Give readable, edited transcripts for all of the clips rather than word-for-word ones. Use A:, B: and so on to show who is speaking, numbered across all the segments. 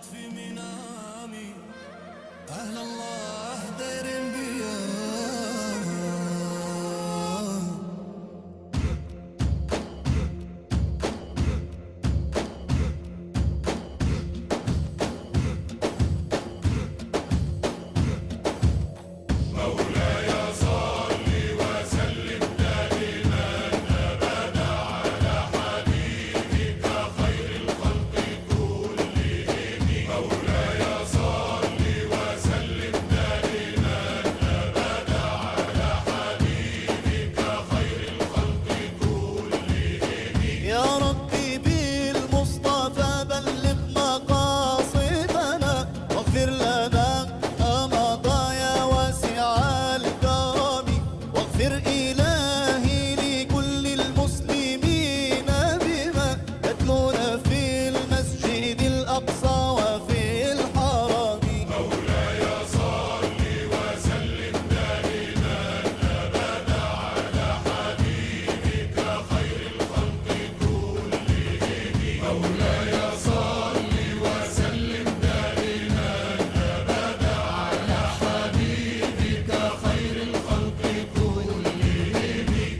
A: راقد في منامي أهل الله دايرين بيا. يا ربي بالمصطفى بلغ مقاصدنا واغفر لنا ما مضى يا واسع الكرم، واغفر إلهي لكل المسلمين بما يتلون في المسجد الأقصى وفي الحرم.
B: مولاي صل وسلم دائما أبدا على حبيبك خير الخلق كلهم. مولاي صل وسلم دائما أبدا على حبيبك خير الخلق كلهم.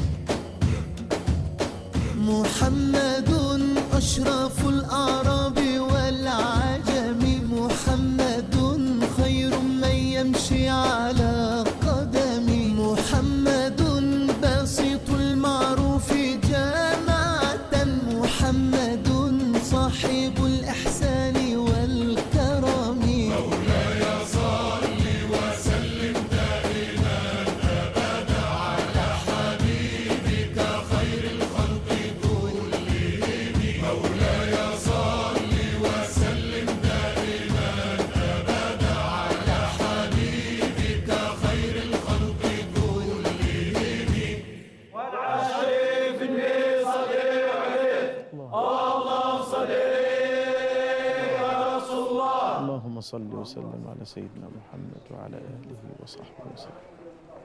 A: محمد أشرف الأعراب والعجم، محمد خير من يمشي على قدم، محمد بسيط المعروف جماعة، محمد صاحب الإحسان والكرم.
B: مولاي صل وسلم دائما أبدا على حبيبك خير الخلق كلهم. مولاي صل وسلم دائما أبدا على حبيبك خير الخلق كلهم.
C: والعاشق في النبي صلي عليه، اللهم صل يا رسول الله.
D: اللهم صل وسلم على سيدنا محمد وعلى آله وصحبه وسلم.